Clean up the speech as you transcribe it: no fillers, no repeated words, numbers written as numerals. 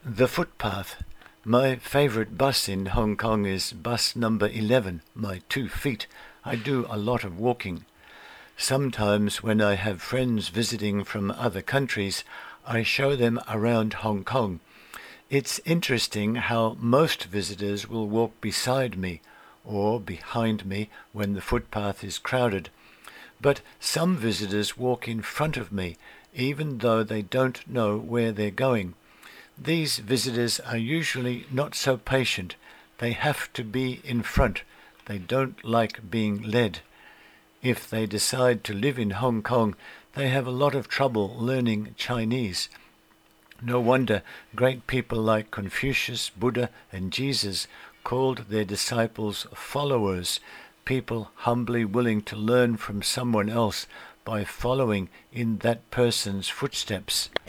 The footpath. My favorite bus in Hong Kong is bus number 11, my 2 feet. I do a lot of walking. Sometimes when I have friends visiting from other countries, I show them around Hong Kong. It's interesting how most visitors will walk beside me or behind me when the footpath is crowded. But some visitors walk in front of me, even though they don't know where they're going. These visitors are usually not so patient. They have to be in front. They don't like being led. If they decide to live in Hong Kong, they have a lot of trouble learning Chinese. No wonder great people like Confucius, Buddha, and Jesus called their disciples followers, people humbly willing to learn from someone else by following in that person's footsteps.